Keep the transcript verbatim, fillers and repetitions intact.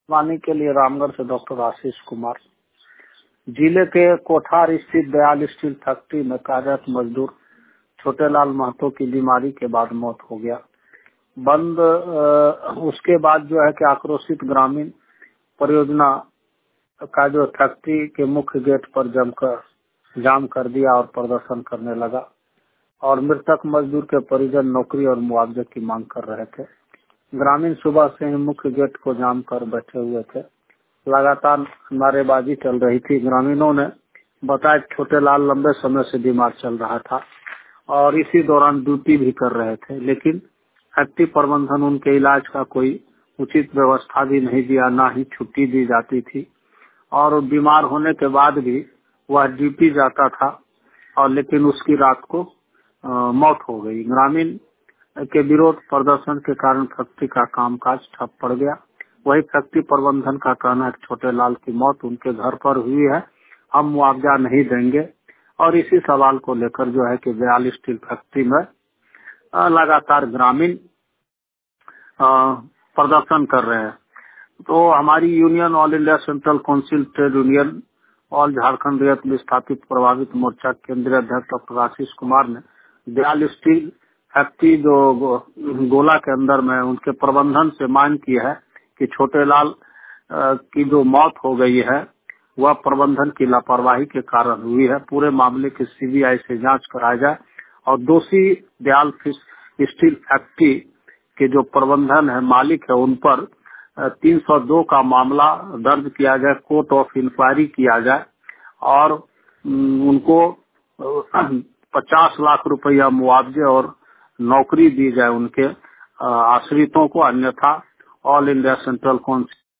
वानी के लिए रामगढ़ से डॉक्टर आशीष कुमार। जिले के कोठार स्थित दयाल स्टील फैक्ट्री में कार्यरत मजदूर छोटेलाल महतो की बीमारी के बाद मौत हो गया। बंद उसके बाद जो है कि आक्रोशित ग्रामीण परियोजना का जो फैक्ट्री के मुख्य गेट पर जमकर जाम कर दिया और प्रदर्शन करने लगा और मृतक मजदूर के परिजन नौकरी और मुआवजे की मांग कर रहे थे। ग्रामीण सुबह से ही मुख्य गेट को जाम कर बैठे हुए थे। लगातार नारेबाजी चल रही थी। ग्रामीणों ने बताया छोटेलाल लंबे समय से बीमार चल रहा था और इसी दौरान ड्यूटी भी कर रहे थे, लेकिन फैक्ट्री प्रबंधन उनके इलाज का कोई उचित व्यवस्था भी नहीं दिया, ना ही छुट्टी दी जाती थी और बीमार होने के बाद भी वह ड्यूटी जाता था और लेकिन उसकी रात को आ, मौत हो गई। ग्रामीण के विरोध प्रदर्शन के कारण फैक्ट्री का कामकाज ठप पड़ गया। वही फैक्ट्री प्रबंधन का कहना है छोटेलाल की मौत उनके घर पर हुई है, हम मुआवजा नहीं देंगे और इसी सवाल को लेकर जो है कि दयाल स्टील फैक्ट्री में लगातार ग्रामीण प्रदर्शन कर रहे हैं। तो हमारी union all India central council trade union all Jharkhand रेत विस्थापित प्रभावित मोर्चा केंद्रीय अध्यक्ष डॉक्टर आशीष कुमार ने दयाल स्टील फैक्ट्री जो गोला के अंदर में उनके प्रबंधन से मांग की है कि छोटेलाल की जो मौत हो गई है वह प्रबंधन की लापरवाही के कारण हुई है। पूरे मामले की सीबीआई से जांच कराया जाए और दोषी दयाल स्टील फैक्ट्री के जो प्रबंधन है, मालिक है, उन पर तीन सौ दो का मामला दर्ज किया जाए, कोर्ट ऑफ इंक्वायरी किया जाए और उनको पचास लाख रुपया मुआवजे और नौकरी दी जाए उनके आश्रितों को। अन्यथा ऑल इंडिया सेंट्रल काउंसिल